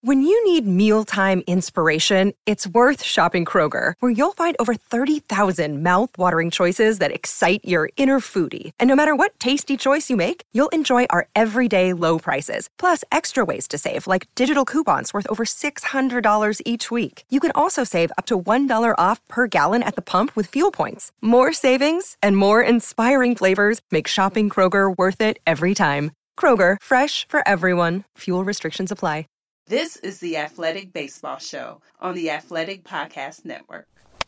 When you need mealtime inspiration, it's worth shopping Kroger, where you'll find over 30,000 mouth-watering choices that excite your inner foodie. And no matter what tasty choice you make, you'll enjoy our everyday low prices, plus extra ways to save, like digital coupons worth over $600 each week. You can also save up to $1 off per gallon at the pump with fuel points. More savings and more inspiring flavors make shopping Kroger worth it every time. Kroger, fresh for everyone. Fuel restrictions apply. This is the Athletic Baseball Show on the Athletic Podcast Network.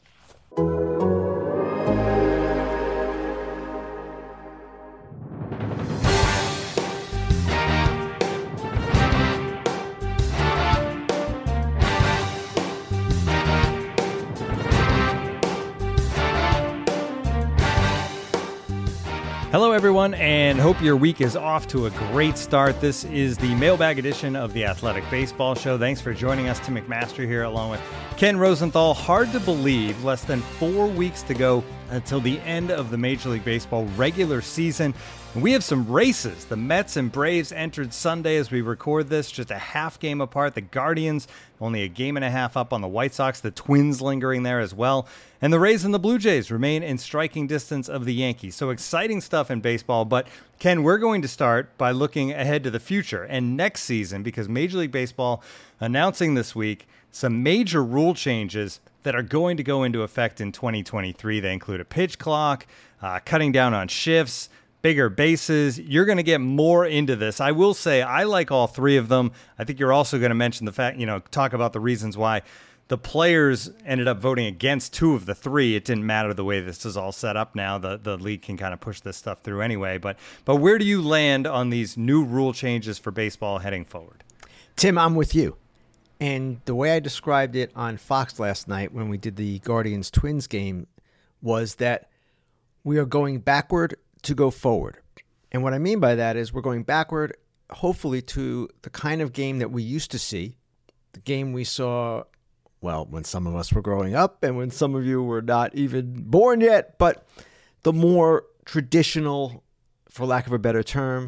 Hello, everyone, and hope your week is off to a great start. This is the mailbag edition of the Athletic Baseball Show. Thanks for joining us. Tim McMaster here, along with Ken Rosenthal. Hard to believe, less than 4 weeks to go until the end of the Major League Baseball regular season. And we have some races. The Mets and Braves entered Sunday as we record this, just a half game apart. The Guardians only a game and a half up on the White Sox. The Twins lingering there as well. And the Rays and the Blue Jays remain in striking distance of the Yankees. So exciting stuff in baseball. But Ken, we're going to start by looking ahead to the future and next season, because Major League Baseball announcing this week some major rule changes that are going to go into effect in 2023. They include a pitch clock, cutting down on shifts, bigger bases. You're going to get more into this. I will say I like all three of them. I think you're also going to mention the fact, talk about the reasons why the players ended up voting against two of the three. It didn't matter the way this is all set up now. The league can kind of push this stuff through anyway. But where do you land on these new rule changes for baseball heading forward? Tim, I'm with you. And the way I described it on Fox last night when we did the Guardians-Twins game was that we are going backward to go forward. And what I mean by that is we're going backward, hopefully, to the kind of game that we used to see, the game we saw, well, when some of us were growing up and when some of you were not even born yet, but the more traditional, for lack of a better term,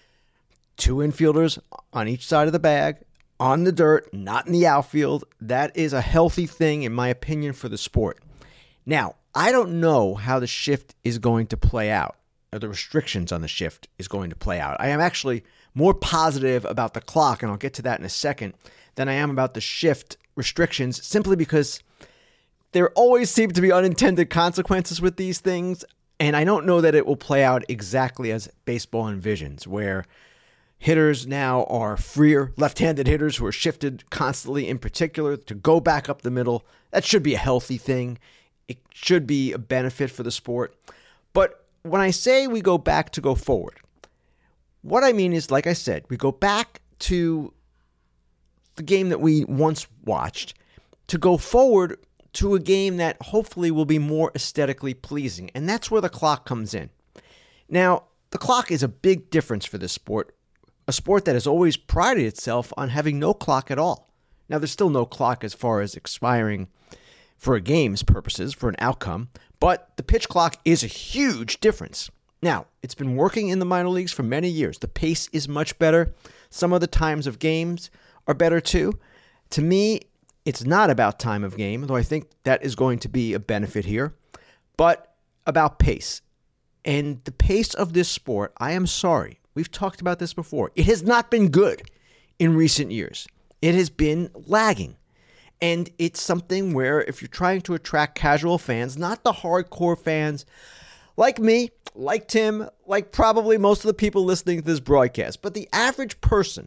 two infielders on each side of the bag, on the dirt, not in the outfield. That is a healthy thing, in my opinion, for the sport. Now, I don't know how the shift is going to play out, or the restrictions on the shift is going to play out. I am actually more positive about the clock, and I'll get to that in a second, than I am about the shift restrictions, simply because there always seem to be unintended consequences with these things, and I don't know that it will play out exactly as baseball envisions, where hitters now are freer, left-handed hitters who are shifted constantly, in particular, to go back up the middle. That should be a healthy thing. It should be a benefit for the sport. But when I say we go back to go forward, what I mean is, like I said, we go back to the game that we once watched to go forward to a game that hopefully will be more aesthetically pleasing. And that's where the clock comes in. Now, the clock is a big difference for this sport, a sport that has always prided itself on having no clock at all. Now, there's still no clock as far as expiring for a game's purposes, for an outcome, but the pitch clock is a huge difference. Now, it's been working in the minor leagues for many years. The pace is much better. Some of the times of games are better too. To me, it's not about time of game, though I think that is going to be a benefit here, but about pace. And the pace of this sport, I am sorry, we've talked about this before, it has not been good in recent years. It has been lagging. And it's something where if you're trying to attract casual fans, not the hardcore fans like me, like Tim, like probably most of the people listening to this broadcast, but the average person,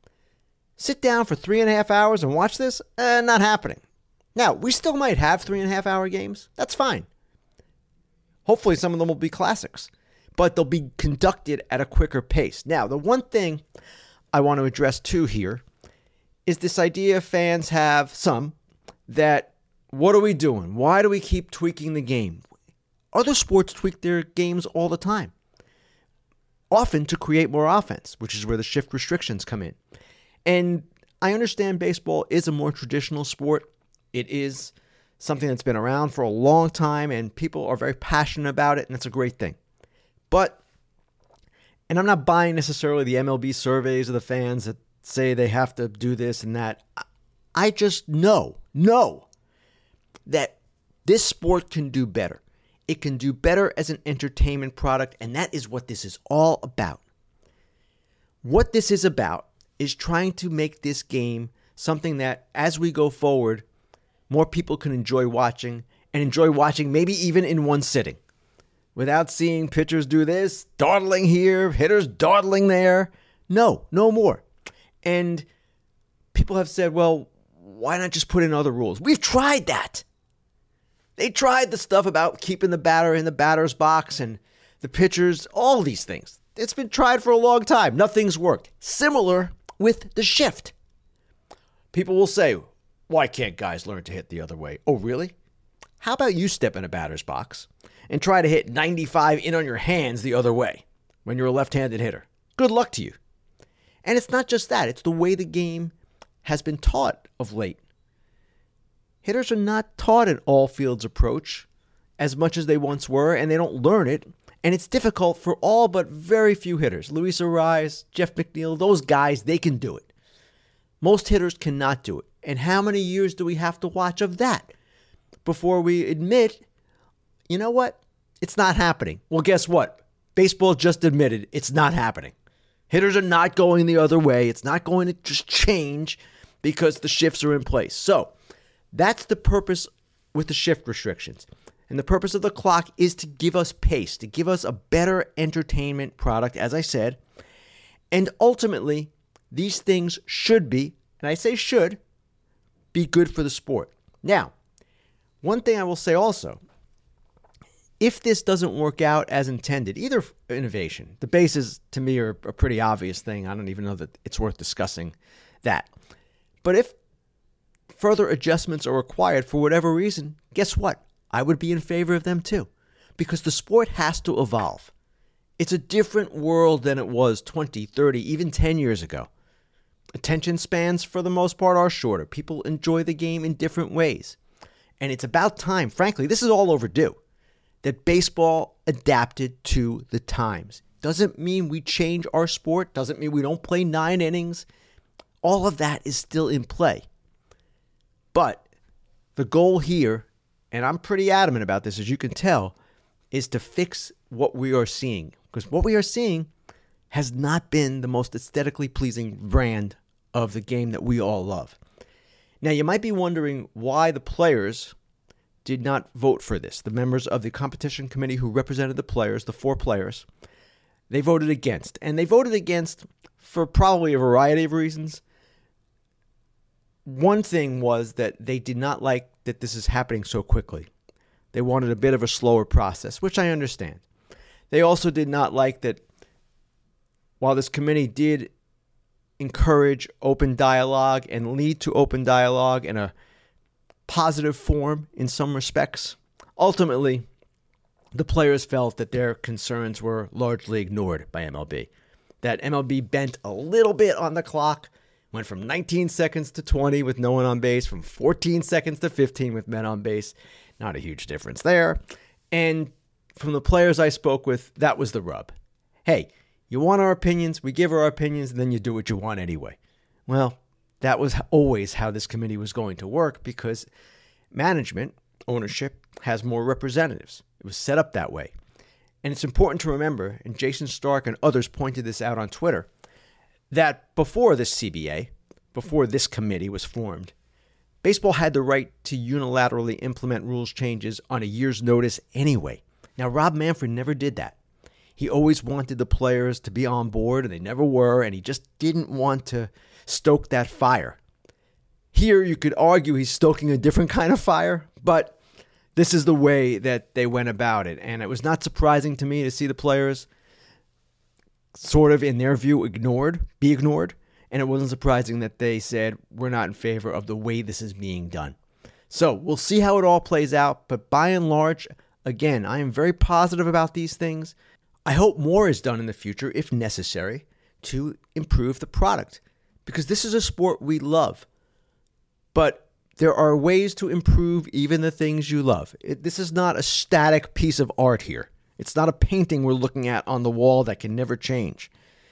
sit down for 3.5 hours and watch this? Not happening. Now, we still might have 3.5 hour games. That's fine. Hopefully some of them will be classics, but they'll be conducted at a quicker pace. Now, the one thing I want to address too here is this idea fans have some that, what are we doing? Why do we keep tweaking the game? Other sports tweak their games all the time, often to create more offense, which is where the shift restrictions come in. And I understand baseball is a more traditional sport. It is something that's been around for a long time, and people are very passionate about it, and it's a great thing. But, and I'm not buying necessarily the MLB surveys of the fans that say they have to do this and that. I just know that this sport can do better. It can do better as an entertainment product, and that is what this is all about. What this is about is trying to make this game something that, as we go forward, more people can enjoy watching, and enjoy watching maybe even in one sitting, without seeing pitchers do this, dawdling here, hitters dawdling there. No more. And people have said, well, why not just put in other rules? We've tried that. They tried the stuff about keeping the batter in the batter's box and the pitchers, all these things. It's been tried for a long time. Nothing's worked. Similar with the shift. People will say, why can't guys learn to hit the other way? Oh, really? How about you step in a batter's box and try to hit 95 in on your hands the other way when you're a left-handed hitter? Good luck to you. And it's not just that. It's the way the game has been taught of late. Hitters are not taught an all-fields approach as much as they once were, and they don't learn it. And it's difficult for all but very few hitters. Luis Arraez, Jeff McNeil, those guys, they can do it. Most hitters cannot do it. And how many years do we have to watch of that before we admit, you know what? It's not happening. Well, guess what? Baseball just admitted it's not happening. Hitters are not going the other way. It's not going to just change because the shifts are in place. So that's the purpose with the shift restrictions. And the purpose of the clock is to give us pace, to give us a better entertainment product, as I said. And ultimately, these things should be, and I say should, be good for the sport. Now, one thing I will say also, if this doesn't work out as intended, either innovation, the bases to me are a pretty obvious thing. I don't even know that it's worth discussing that. But if further adjustments are required for whatever reason, guess what? I would be in favor of them too, because the sport has to evolve. It's a different world than it was 20, 30, even 10 years ago. Attention spans, for the most part, are shorter. People enjoy the game in different ways. And it's about time, frankly, this is all overdue, that baseball adapted to the times. Doesn't mean we change our sport. Doesn't mean we don't play 9 innings. All of that is still in play. But the goal here, and I'm pretty adamant about this, as you can tell, is to fix what we are seeing. Because what we are seeing has not been the most aesthetically pleasing brand of the game that we all love. Now, you might be wondering why the players did not vote for this. The members of the competition committee who represented the players, the 4 players, they voted against. And they voted against for probably a variety of reasons. One thing was that they did not like that this is happening so quickly. They wanted a bit of a slower process, which I understand. They also did not like that while this committee did encourage open dialogue and lead to open dialogue in a positive form in some respects, ultimately, the players felt that their concerns were largely ignored by MLB. That MLB bent a little bit on the clock, went from 19 seconds to 20 with no one on base, from 14 seconds to 15 with men on base. Not a huge difference there. And from the players I spoke with, that was the rub. Hey, you want our opinions, we give our opinions, and then you do what you want anyway. Well, that was always how this committee was going to work because management, ownership, has more representatives. It was set up that way. And it's important to remember, and Jason Stark and others pointed this out on Twitter, that before this CBA, before this committee was formed, baseball had the right to unilaterally implement rules changes on a year's notice anyway. Now, Rob Manfred never did that. He always wanted the players to be on board, and they never were, and he just didn't want to stoke that fire. Here, you could argue he's stoking a different kind of fire, but this is the way that they went about it. And it was not surprising to me to see the players sort of, in their view, be ignored. And it wasn't surprising that they said, we're not in favor of the way this is being done. So we'll see how it all plays out. But by and large, again, I am very positive about these things. I hope more is done in the future, if necessary, to improve the product. Because this is a sport we love. But there are ways to improve even the things you love. This is not a static piece of art here. It's not a painting we're looking at on the wall that can never change.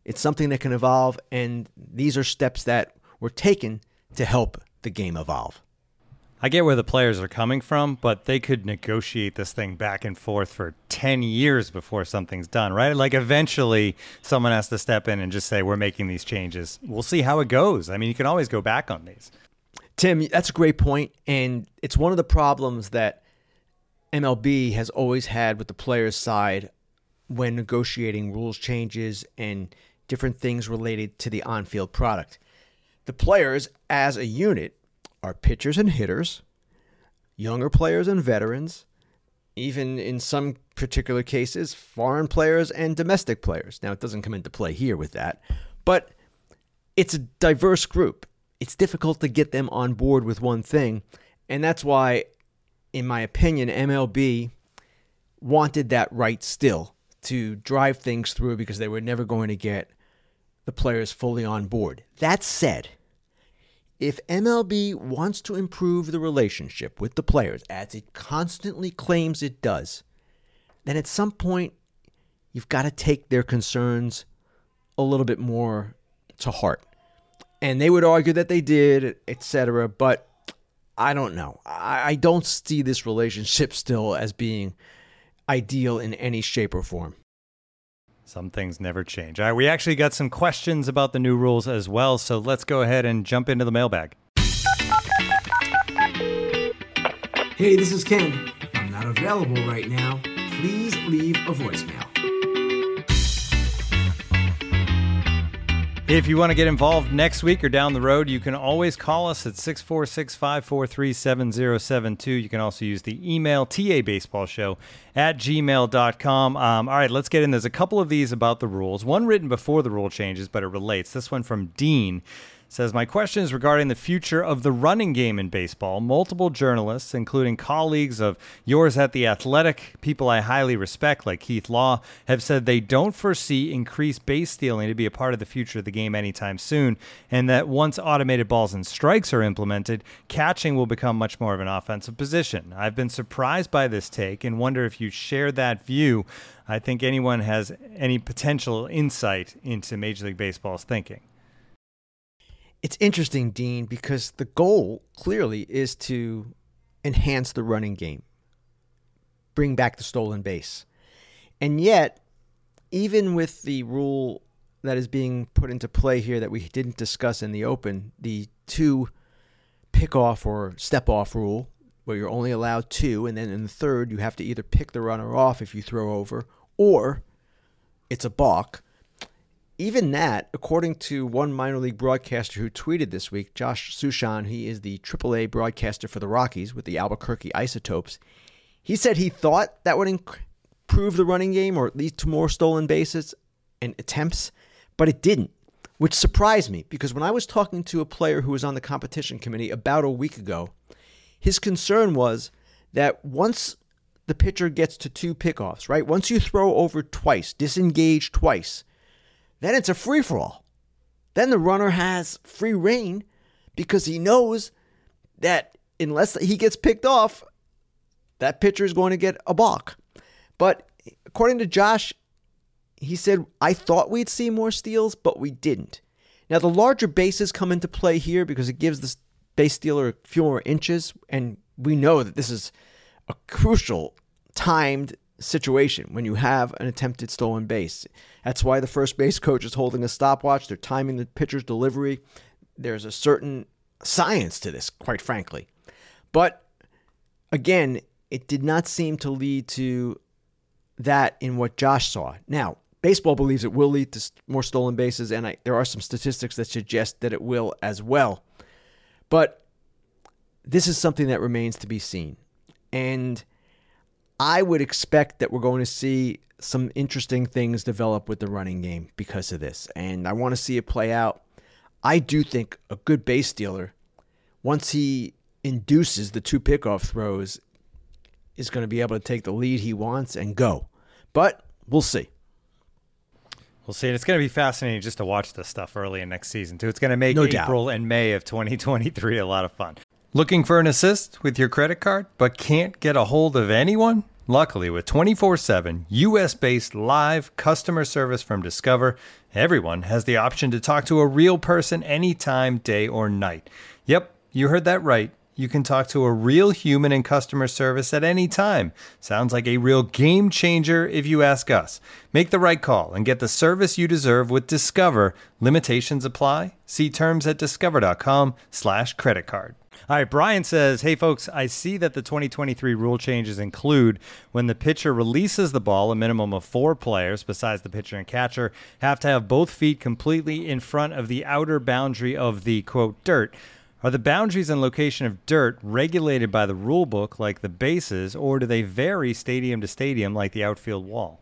It's something that can evolve, and these are steps that were taken to help the game evolve. I get where the players are coming from, but they could negotiate this thing back and forth for 10 years before something's done, right? Like eventually someone has to step in and just say, we're making these changes. We'll see how it goes. I mean, you can always go back on these. Tim, that's a great point, and it's one of the problems that MLB has always had with the players' side when negotiating rules changes and different things related to the on-field product. The players, as a unit, are pitchers and hitters, younger players and veterans, even in some particular cases, foreign players and domestic players. Now, it doesn't come into play here with that, but it's a diverse group. It's difficult to get them on board with one thing, and that's why, in my opinion, MLB wanted that right still to drive things through because they were never going to get the players fully on board. That said, if MLB wants to improve the relationship with the players, as it constantly claims it does, then at some point, you've got to take their concerns a little bit more to heart. And they would argue that they did, etc., but I don't know. I don't see this relationship still as being ideal in any shape or form. Some things never change. All right, we actually got some questions about the new rules as well, so let's go ahead and jump into the mailbag. Hey, this is Ken. I'm not available right now. Please leave a voicemail. If you want to get involved next week or down the road, you can always call us at 646-543-7072. You can also use the email tabaseballshow@gmail.com. All right, let's get in. There's a couple of these about the rules. One written before the rule changes, but it relates. This one from Dean. Says, my question is regarding the future of the running game in baseball. Multiple journalists, including colleagues of yours at The Athletic, people I highly respect like Keith Law, have said they don't foresee increased base stealing to be a part of the future of the game anytime soon, and that once automated balls and strikes are implemented, catching will become much more of an offensive position. I've been surprised by this take and wonder if you share that view. I think anyone has any potential insight into Major League Baseball's thinking. It's interesting, Dean, because the goal clearly is to enhance the running game, bring back the stolen base. And yet, even with the rule that is being put into play here that we didn't discuss in the open, the 2 pick-off or step-off rule, where you're only allowed 2, and then in the third, you have to either pick the runner off if you throw over, or it's a balk. Even that, according to one minor league broadcaster who tweeted this week, Josh Sushan, he is the AAA broadcaster for the Rockies with the Albuquerque Isotopes. He said he thought that would improve the running game or lead to more stolen bases and attempts, but it didn't, which surprised me because when I was talking to a player who was on the competition committee about a week ago, his concern was that once the pitcher gets to 2 pickoffs, right? Once you throw over twice, disengage twice, then it's a free-for-all. Then the runner has free reign because he knows that unless he gets picked off, that pitcher is going to get a balk. But according to Josh, he said, I thought we'd see more steals, but we didn't. Now, the larger bases come into play here because it gives the base stealer fewer inches, and we know that this is a crucial timed situation when you have an attempted stolen base. That's why the first base coach is holding a stopwatch. They're timing the pitcher's delivery. There's a certain science to this, quite frankly. But again, it did not seem to lead to that in what Josh saw. Now, baseball believes it will lead to more stolen bases, and there are some statistics that suggest that it will as well. But this is something that remains to be seen. And I would expect that we're going to see some interesting things develop with the running game because of this. And I want to see it play out. I do think a good base stealer, once he induces the 2 pickoff throws, is going to be able to take the lead he wants and go. But we'll see. We'll see. And it's going to be fascinating just to watch this stuff early in next season, too. It's going to make April and May of 2023 a lot of fun. Looking for an assist with your credit card, but can't get a hold of anyone? Luckily, with 24/7 U.S.-based live customer service from Discover, Everyone has the option to talk to a real person anytime, day or night. Yep, you heard that right. You can talk to a real human in customer service at any time. Sounds like a real game changer if you ask us. Make the right call and get the service you deserve with Discover. Limitations apply. See terms at discover.com/creditcard. All right, Brian says, hey, folks, I see that the 2023 rule changes include when the pitcher releases the ball, a minimum of 4 players, besides the pitcher and catcher, have to have both feet completely in front of the outer boundary of the, quote, dirt. Are the boundaries and location of dirt regulated by the rule book like the bases, or do they vary stadium to stadium like the outfield wall?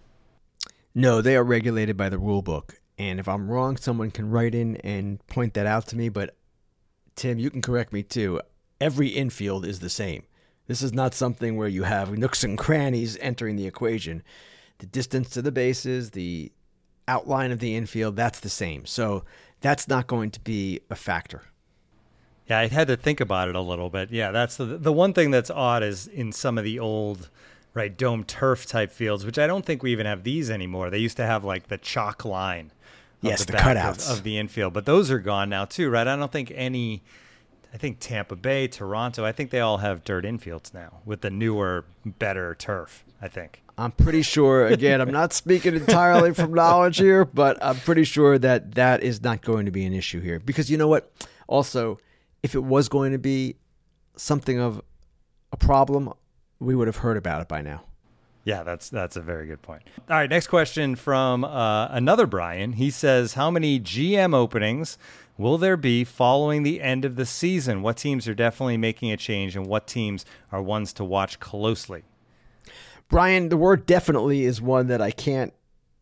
No, they are regulated by the rule book. And if I'm wrong, someone can write in and point that out to me. But Tim, you can correct me too. Every infield is the same. This is not something where you have nooks and crannies entering the equation. The distance to the bases, the outline of the infield, that's the same. So that's not going to be a factor. Yeah, I had to think about it a little bit. Yeah, that's the one thing that's odd is in some of the old, right, dome turf type fields, which I don't think we even have these anymore. They used to have like the chalk line. Yes, the cutouts of the infield, but those are gone now too, right? I don't think I think Tampa Bay, Toronto, I think they all have dirt infields now with the newer, better turf, I think. I'm pretty sure, again, I'm not speaking entirely from knowledge here, but I'm pretty sure that that is not going to be an issue here. Because you know what? Also, if it was going to be something of a problem, we would have heard about it by now. Yeah, that's a very good point. All right, next question from another Brian. He says, how many GM openings will there be following the end of the season? What teams are definitely making a change, and what teams are ones to watch closely? Brian, the word definitely is one that I can't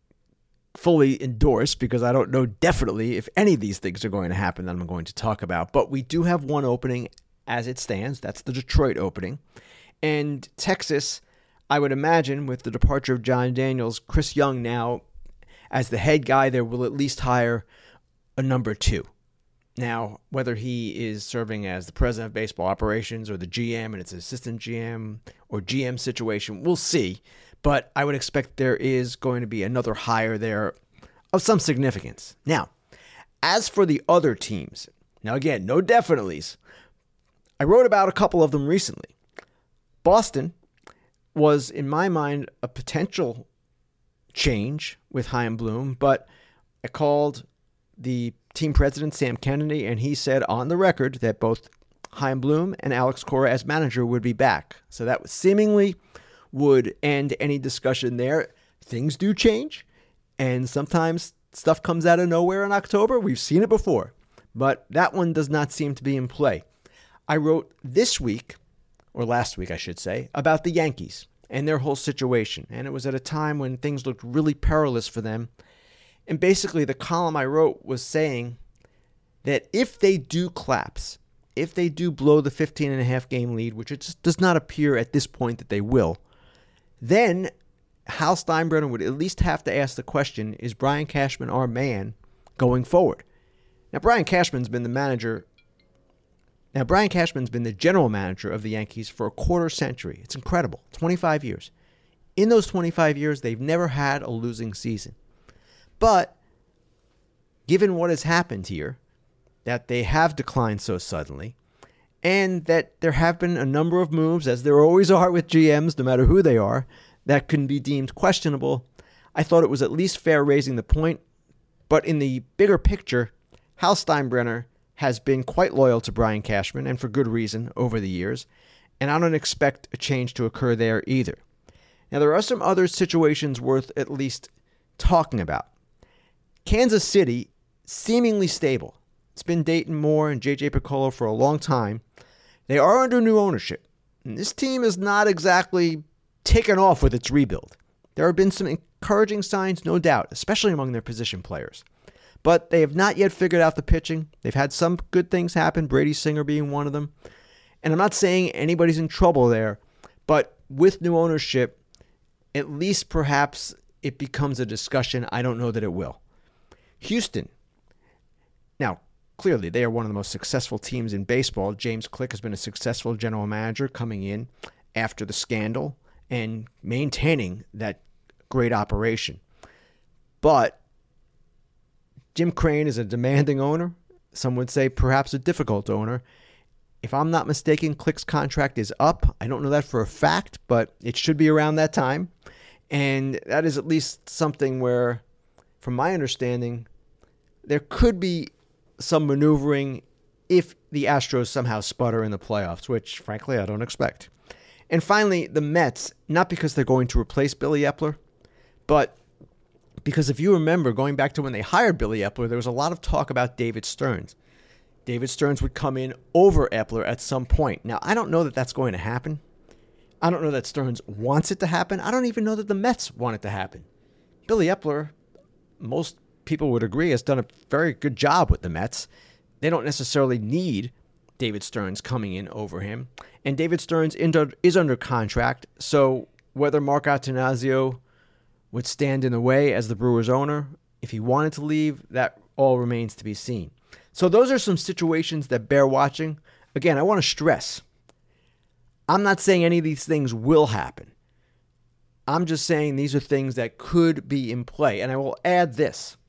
fully endorse because I don't know definitely if any of these things are going to happen that I'm going to talk about. But we do have one opening as it stands. That's the Detroit opening. And Texas, I would imagine, with the departure of John Daniels, Chris Young now as the head guy there will at least hire a number 2. Now, whether he is serving as the president of baseball operations or the GM and it's an assistant GM or GM situation, we'll see. But I would expect there is going to be another hire there of some significance. Now, as for the other teams, now again, no definitelys. I wrote about a couple of them recently. Boston was, in my mind, a potential change with Chaim Bloom, but I called the team president, Sam Kennedy, and he said on the record that both Chaim Bloom and Alex Cora as manager would be back. So that seemingly would end any discussion there. Things do change, and sometimes stuff comes out of nowhere in October. We've seen it before, but that one does not seem to be in play. I wrote this week, or last week I should say, about the Yankees and their whole situation, and it was at a time when things looked really perilous for them. And basically the column I wrote was saying that if they do collapse, if they do blow the 15.5 game lead, which it just does not appear at this point that they will, then Hal Steinbrenner would at least have to ask the question, is Brian Cashman our man going forward? Now, Brian Cashman's been the general manager of the Yankees for a quarter century. It's incredible. 25 years. In those 25 years, they've never had a losing season. But given what has happened here, that they have declined so suddenly, and that there have been a number of moves, as there always are with GMs, no matter who they are, that can be deemed questionable, I thought it was at least fair raising the point. But in the bigger picture, Hal Steinbrenner has been quite loyal to Brian Cashman, and for good reason, over the years, and I don't expect a change to occur there either. Now, there are some other situations worth at least talking about. Kansas City, seemingly stable. It's been Dayton Moore and J.J. Piccolo for a long time. They are under new ownership, and this team is not exactly taken off with its rebuild. There have been some encouraging signs, no doubt, especially among their position players. But they have not yet figured out the pitching. They've had some good things happen, Brady Singer being one of them. And I'm not saying anybody's in trouble there, but with new ownership, at least perhaps it becomes a discussion. I don't know that it will. Houston. Now, clearly, they are one of the most successful teams in baseball. James Click has been a successful general manager coming in after the scandal and maintaining that great operation. But Jim Crane is a demanding owner. Some would say perhaps a difficult owner. If I'm not mistaken, Click's contract is up. I don't know that for a fact, but it should be around that time. And that is at least something where, from my understanding, there could be some maneuvering if the Astros somehow sputter in the playoffs, which, frankly, I don't expect. And finally, the Mets, not because they're going to replace Billy Epler, but because if you remember, going back to when they hired Billy Epler, there was a lot of talk about David Stearns. David Stearns would come in over Epler at some point. Now, I don't know that that's going to happen. I don't know that Stearns wants it to happen. I don't even know that the Mets want it to happen. Billy Epler, most people would agree, has done a very good job with the Mets. They don't necessarily need David Stearns coming in over him. And David Stearns is under contract, so whether Mark Attanasio would stand in the way as the Brewers owner, if he wanted to leave, that all remains to be seen. So those are some situations that bear watching. Again, I want to stress, I'm not saying any of these things will happen. I'm just saying these are things that could be in play. And I will add this.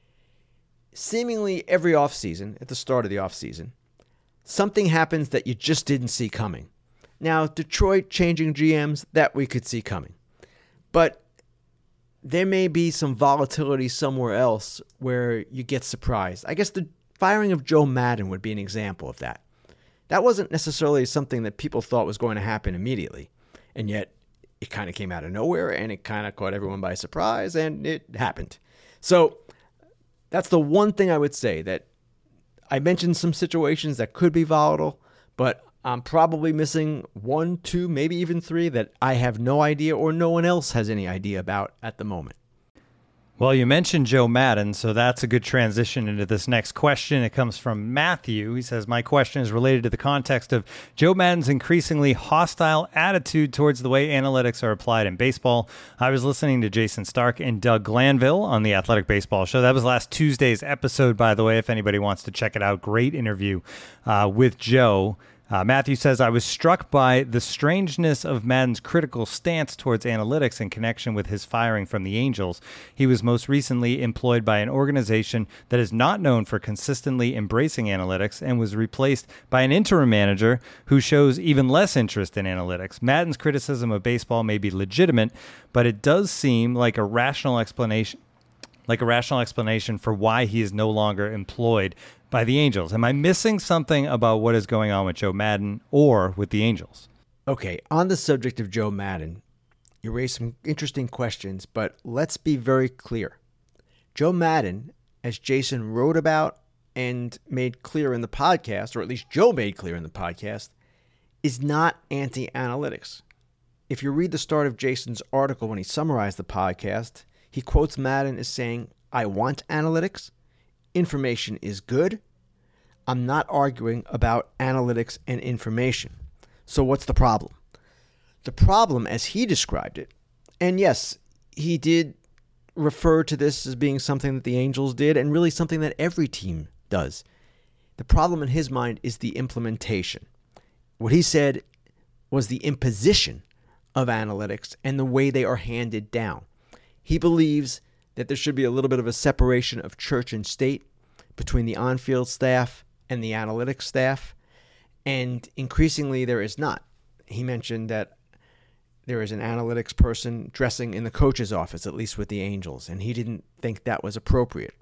Seemingly every offseason, at the start of the offseason, something happens that you just didn't see coming. Now, Detroit changing GMs, that we could see coming. But there may be some volatility somewhere else where you get surprised. I guess the firing of Joe Maddon would be an example of that. That wasn't necessarily something that people thought was going to happen immediately. And yet, it kind of came out of nowhere, and it kind of caught everyone by surprise, and it happened. So, that's the one thing I would say, that I mentioned some situations that could be volatile, but I'm probably missing 1, 2, maybe even 3 that I have no idea or no one else has any idea about at the moment. Well, you mentioned Joe Maddon, so that's a good transition into this next question. It comes from Matthew. He says, my question is related to the context of Joe Maddon's increasingly hostile attitude towards the way analytics are applied in baseball. I was listening to Jason Stark and Doug Glanville on the Athletic Baseball Show. That was last Tuesday's episode, by the way, if anybody wants to check it out. Great interview with Joe. Matthew says, I was struck by the strangeness of Maddon's critical stance towards analytics in connection with his firing from the Angels. He was most recently employed by an organization that is not known for consistently embracing analytics and was replaced by an interim manager who shows even less interest in analytics. Maddon's criticism of baseball may be legitimate, but it does seem like a rational explanation for why he is no longer employed by the Angels. Am I missing something about what is going on with Joe Maddon or with the Angels? Okay, on the subject of Joe Maddon, you raised some interesting questions, but let's be very clear. Joe Maddon, as Jason wrote about and made clear in the podcast, or at least Joe made clear in the podcast, is not anti-analytics. If you read the start of Jason's article when he summarized the podcast, he quotes Maddon as saying, I want analytics. Information is good. I'm not arguing about analytics and information. So what's the problem? The problem, as he described it, and yes, he did refer to this as being something that the Angels did and really something that every team does. The problem in his mind is the implementation. What he said was the imposition of analytics and the way they are handed down. He believes that there should be a little bit of a separation of church and state between the on-field staff and the analytics staff, and increasingly there is not. He mentioned that there is an analytics person dressing in the coach's office, at least with the Angels, and he didn't think that was appropriate.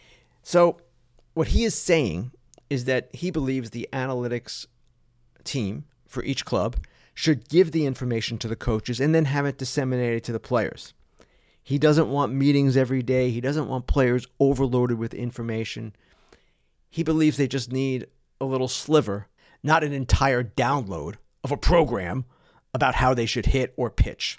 So what he is saying is that he believes the analytics team for each club should give the information to the coaches and then have it disseminated to the players. He doesn't want meetings every day. He doesn't want players overloaded with information. He believes they just need a little sliver, not an entire download of a program about how they should hit or pitch.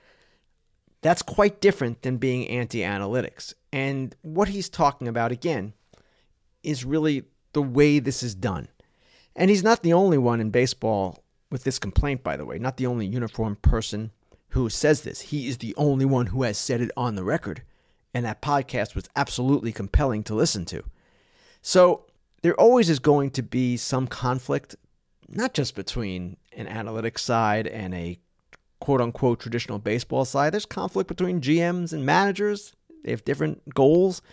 That's quite different than being anti-analytics. And what he's talking about, again, is really the way this is done. And he's not the only one in baseball with this complaint, by the way, not the only uniformed person who says this. He is the only one who has said it on the record, and that podcast was absolutely compelling to listen to. So there always is going to be some conflict, not just between an analytics side and a quote-unquote traditional baseball side. There's conflict between GMs and managers. They have different goals.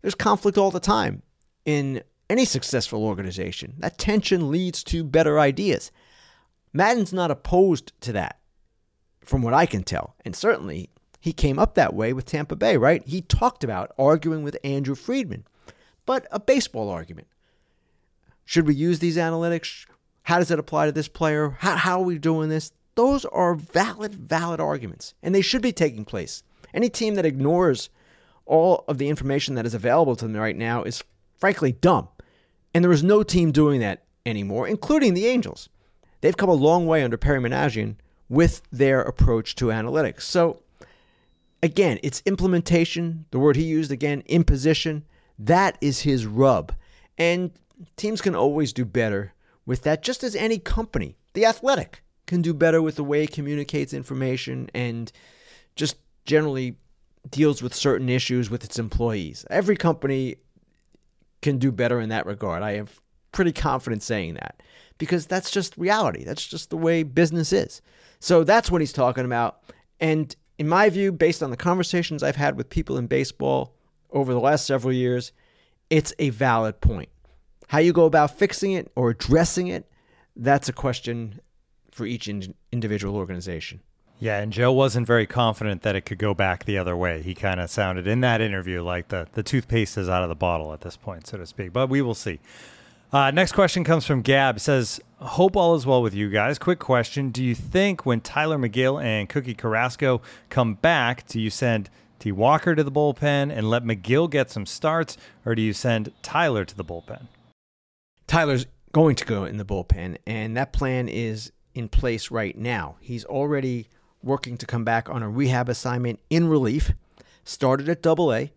There's conflict all the time in any successful organization. That tension leads to better ideas. Madden's not opposed to that, from what I can tell. And certainly, he came up that way with Tampa Bay, right? He talked about arguing with Andrew Friedman, but a baseball argument. Should we use these analytics? How does it apply to this player? How are we doing this? Those are valid arguments, and they should be taking place. Any team that ignores all of the information that is available to them right now is frankly dumb. And there is no team doing that anymore, including the Angels. They've come a long way under Perry Managian with their approach to analytics. So, again, it's implementation, the word he used again, imposition. That is his rub. And teams can always do better with that, just as any company. The Athletic can do better with the way it communicates information and just generally deals with certain issues with its employees. Every company can do better in that regard. I am pretty confident saying that because that's just reality. That's just the way business is. So that's what he's talking about. And in my view, based on the conversations I've had with people in baseball over the last several years, it's a valid point. How you go about fixing it or addressing it, that's a question for each individual organization. Yeah, and Joe wasn't very confident that it could go back the other way. He kind of sounded in that interview like the toothpaste is out of the bottle at this point, so to speak. But we will see. Next question comes from Gab. It says, hope all is well with you guys. Quick question. Do you think when Tyler McGill and Cookie Carrasco come back, do you send T. Walker to the bullpen and let McGill get some starts, or do you send Tyler to the bullpen? Tyler's going to go in the bullpen, and that plan is in place right now. He's already working to come back on a rehab assignment in relief. Started at Double-A.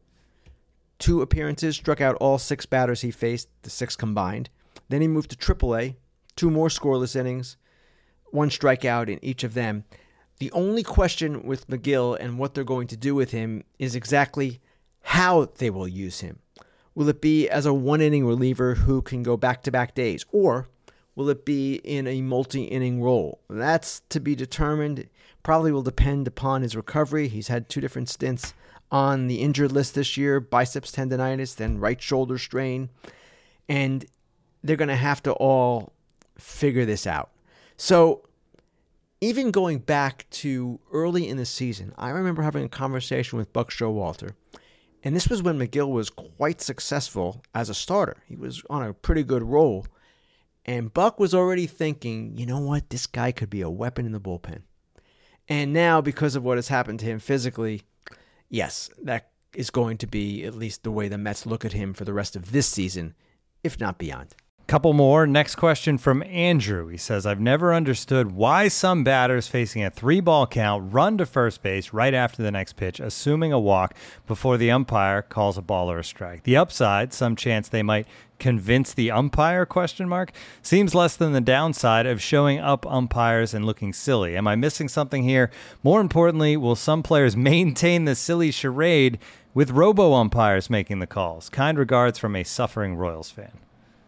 2 appearances, struck out all 6 batters he faced, the 6 combined. Then he moved to Triple-A. 2 more scoreless innings, 1 strikeout in each of them. The only question with McGill and what they're going to do with him is exactly how they will use him. Will it be as a 1-inning reliever who can go back-to-back days, or will it be in a multi-inning role? That's to be determined. Probably will depend upon his recovery. He's had 2 different stints on the injured list this year, biceps tendonitis, then right shoulder strain. And they're going to have to all figure this out. So even going back to early in the season, I remember having a conversation with Buck Showalter. And this was when McGill was quite successful as a starter. He was on a pretty good roll. And Buck was already thinking, you know what, this guy could be a weapon in the bullpen. And now, because of what has happened to him physically, yes, that is going to be at least the way the Mets look at him for the rest of this season, if not beyond. Couple more. Next question from Andrew. He says, I've never understood why some batters facing a 3-ball count run to first base right after the next pitch, assuming a walk before the umpire calls a ball or a strike. The upside, some chance they might convince the umpire, ? Seems less than the downside of showing up umpires and looking silly. Am I missing something here? More importantly, will some players maintain the silly charade with robo-umpires making the calls? Kind regards from a suffering Royals fan.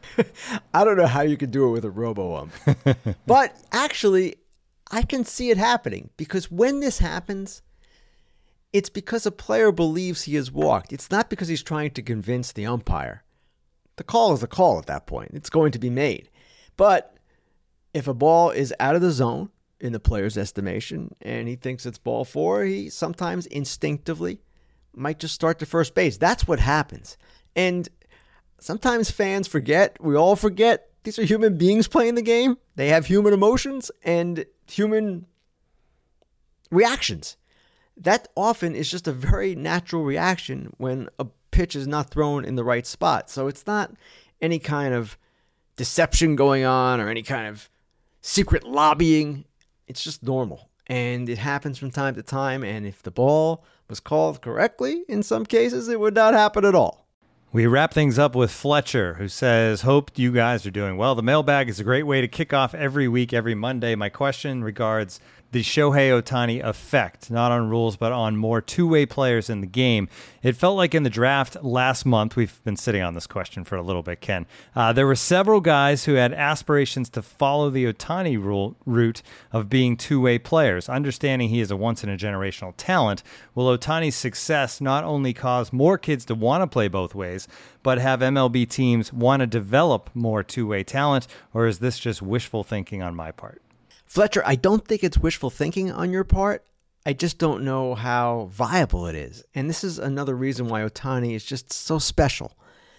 I don't know how you could do it with a robo-ump. But actually, I can see it happening because when this happens, it's because a player believes he has walked. It's not because he's trying to convince the umpire. The call is the call at that point. It's going to be made. But if a ball is out of the zone, in the player's estimation, and he thinks it's ball 4, he sometimes instinctively might just start to first base. That's what happens. And sometimes fans forget, we all forget, these are human beings playing the game. They have human emotions and human reactions. That often is just a very natural reaction when a pitch is not thrown in the right spot. So it's not any kind of deception going on or any kind of secret lobbying. It's just normal. And it happens from time to time. And if the ball was called correctly, in some cases, it would not happen at all. We wrap things up with Fletcher, who says, hope you guys are doing well. The mailbag is a great way to kick off every week, every Monday. My question regards the Shohei Ohtani effect, not on rules, but on more two-way players in the game. It felt like in the draft last month, we've been sitting on this question for a little bit, Ken, there were several guys who had aspirations to follow the Ohtani route of being two-way players. Understanding he is a once-in-a-generational talent, will Ohtani's success not only cause more kids to want to play both ways, but have MLB teams want to develop more two-way talent, or is this just wishful thinking on my part? Fletcher, I don't think it's wishful thinking on your part. I just don't know how viable it is. And this is another reason why Ohtani is just so special.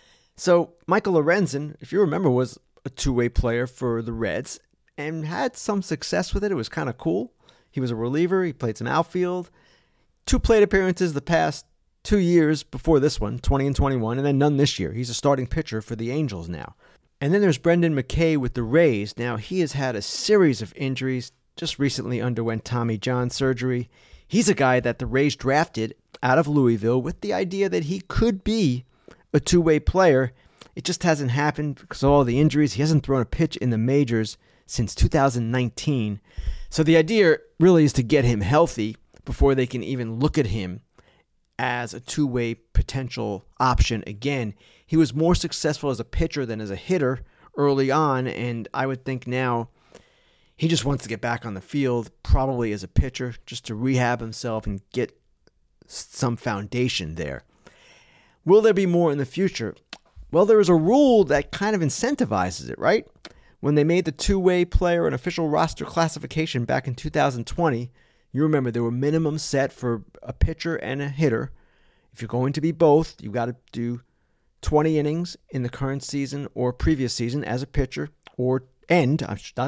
So Michael Lorenzen, if you remember, was a two-way player for the Reds and had some success with it. It was kind of cool. He was a reliever. He played some outfield. 2 plate appearances the past 2 years before this one, 20 and 21, and then none this year. He's a starting pitcher for the Angels now. And then there's Brendan McKay with the Rays. Now, he has had a series of injuries, just recently underwent Tommy John surgery. He's a guy that the Rays drafted out of Louisville with the idea that he could be a two-way player. It just hasn't happened because of all the injuries. He hasn't thrown a pitch in the majors since 2019. So the idea really is to get him healthy before they can even look at him as a two-way potential option again. He was more successful as a pitcher than as a hitter early on, and I would think now he just wants to get back on the field, probably as a pitcher, just to rehab himself and get some foundation there. Will there be more in the future? Well, there is a rule that kind of incentivizes it, right? When they made the two-way player an official roster classification back in 2020, you remember there were minimums set for a pitcher and a hitter. If you're going to be both, you've got to do 20 innings in the current season or previous season as a pitcher, and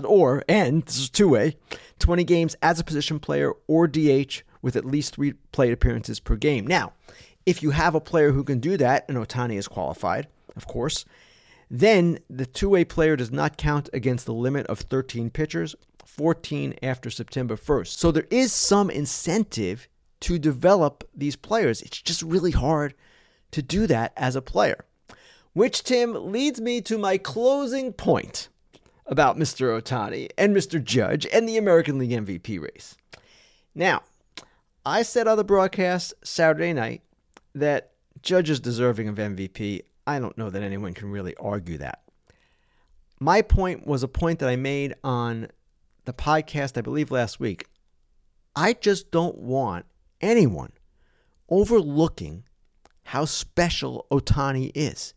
this is two-way, 20 games as a position player or DH with at least 3 plate appearances per game. Now, if you have a player who can do that, and Ohtani is qualified, of course, then the two-way player does not count against the limit of 13 pitchers, 14 after September 1st. So there is some incentive to develop these players. It's just really hard to do that as a player. Which, Tim, leads me to my closing point about Mr. Ohtani and Mr. Judge and the American League MVP race. Now, I said on the broadcast Saturday night that Judge is deserving of MVP. I don't know that anyone can really argue that. My point was a point that I made on the podcast, I believe, last week. I just don't want anyone overlooking how special Ohtani is.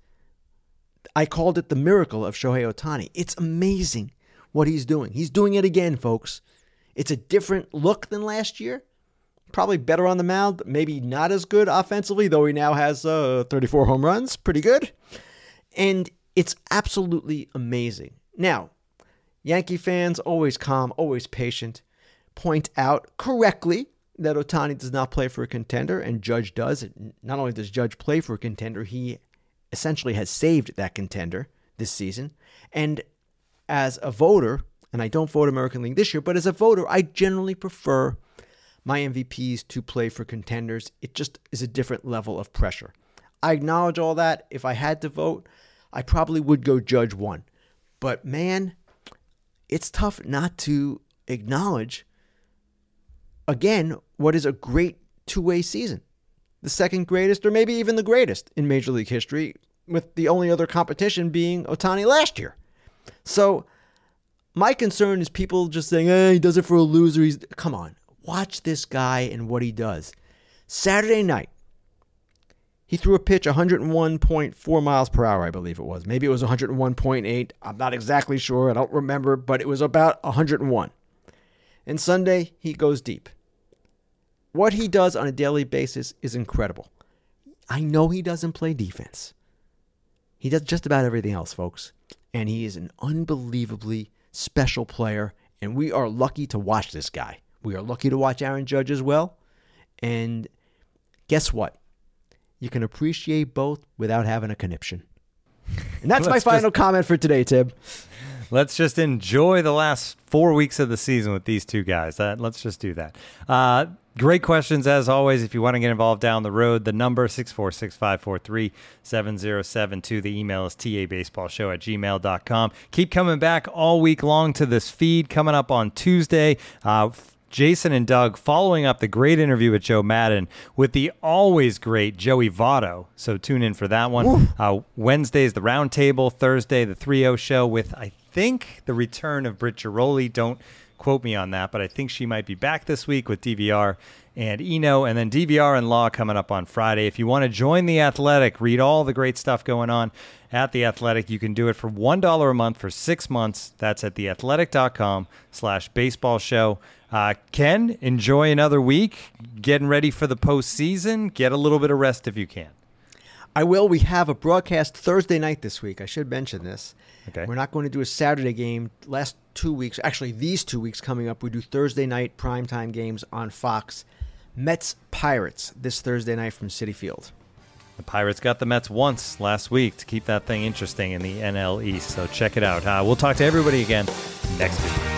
I called it the miracle of Shohei Ohtani. It's amazing what he's doing. He's doing it again, folks. It's a different look than last year. Probably better on the mound, maybe not as good offensively, though he now has 34 home runs. Pretty good. And it's absolutely amazing. Now, Yankee fans, always calm, always patient, point out correctly that Ohtani does not play for a contender, and Judge does. Not only does Judge play for a contender, he essentially has saved that contender this season. And as a voter, and I don't vote American League this year, but as a voter, I generally prefer my MVPs to play for contenders. It just is a different level of pressure. I acknowledge all that. If I had to vote, I probably would go Judge 1. But man, it's tough not to acknowledge, again, what is a great two-way season. The second greatest, or maybe even the greatest in Major League history, with the only other competition being Ohtani last year. So my concern is people just saying, he does it for a loser. Come on, watch this guy and what he does. Saturday night, he threw a pitch 101.4 miles per hour, I believe it was. Maybe it was 101.8. I'm not exactly sure. I don't remember, but it was about 101. And Sunday, he goes deep. What he does on a daily basis is incredible. I know he doesn't play defense. He does just about everything else, folks. And he is an unbelievably special player, and we are lucky to watch this guy. We are lucky to watch Aaron Judge as well. And guess what? You can appreciate both without having a conniption. And that's my final comment for today, Tim. Let's just enjoy the last 4 weeks of the season with these two guys. Let's just do that. Great questions, as always. If you want to get involved down the road, the number 646-543-7072. The email is tabaseballshow@gmail.com. Keep coming back all week long to this feed. Coming up on Tuesday, Jason and Doug following up the great interview with Joe Madden with the always great Joey Votto. So tune in for that one. Wednesday's the Roundtable. Thursday, the 3-0 show with, I think, the return of Britt Giroli. Don't quote me on that, but I think she might be back this week with DVR and Eno, and then DVR and Law coming up on Friday. If you want to join The Athletic, read all the great stuff going on at The Athletic, you can do it for $1 a month for 6 months. That's at theathletic.com/baseball show. Ken, enjoy another week. Getting ready for the postseason. Get a little bit of rest if you can. I will. We have a broadcast Thursday night this week. I should mention this. Okay. We're not going to do a Saturday game. Last 2 weeks, actually these 2 weeks coming up, we do Thursday night primetime games on Fox. Mets Pirates this Thursday night from Citi Field. The Pirates got the Mets once last week to keep that thing interesting in the NL East, so check it out. We'll talk to everybody again next week.